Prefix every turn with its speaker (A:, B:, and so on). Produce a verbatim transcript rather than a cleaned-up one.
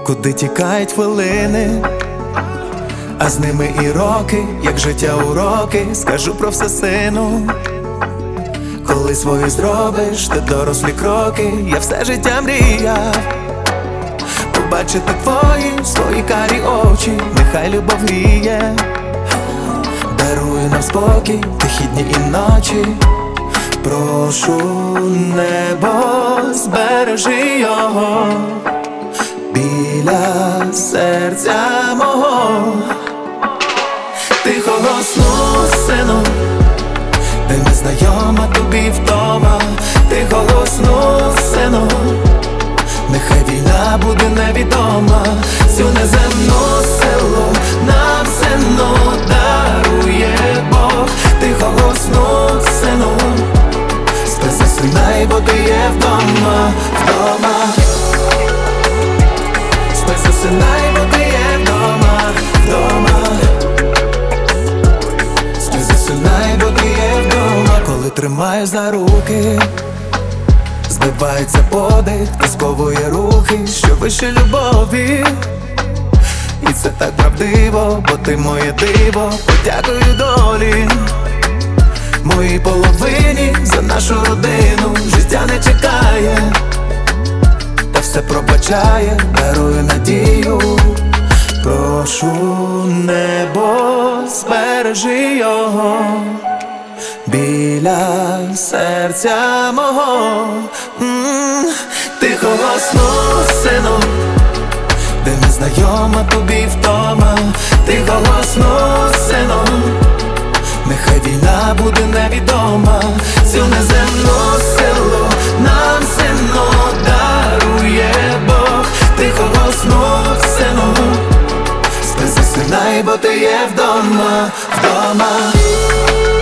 A: куди тікають хвилини, а з ними і роки, як життя уроки. Скажу про все, сину, коли свої зробиш, ти дорослі кроки. Я все життя мріяв побачити твої, свої карі очі. Нехай любов гріє, дарує нам спокій, тихі дні і ночі. Прошу, небо, збережи його біля серця мого. Тихого сну, сину, де незнайома тобі втома. Тихого сну, сину, нехай війна буде невідома. Цю неземну силу нам, сину, дарує Бог. Тихого сну, сину, спи, засинай, бо ти є вдома, вдома. Спи, засинай, бо ти є вдома, вдома. Спи, засинай, бо ти є вдома. Коли тримаю за руки, збивається подих, та сковує рухи, що вище любові. І це так правдиво, бо ти моє диво. Подякую долі, моїй половині, за нашу родину. Життя не чекає, та все пробачає, дарує надію. Прошу, небо, збережи його біля серця мого. М-м, тихого сну, сину, де незнайома тобі втома. Тихого сну, сину, нехай війна буде невідома. Цю неземну силу нам, сину, дарує Бог. Тихого сну, сину, спи, засинай, бо ти є вдома, вдома.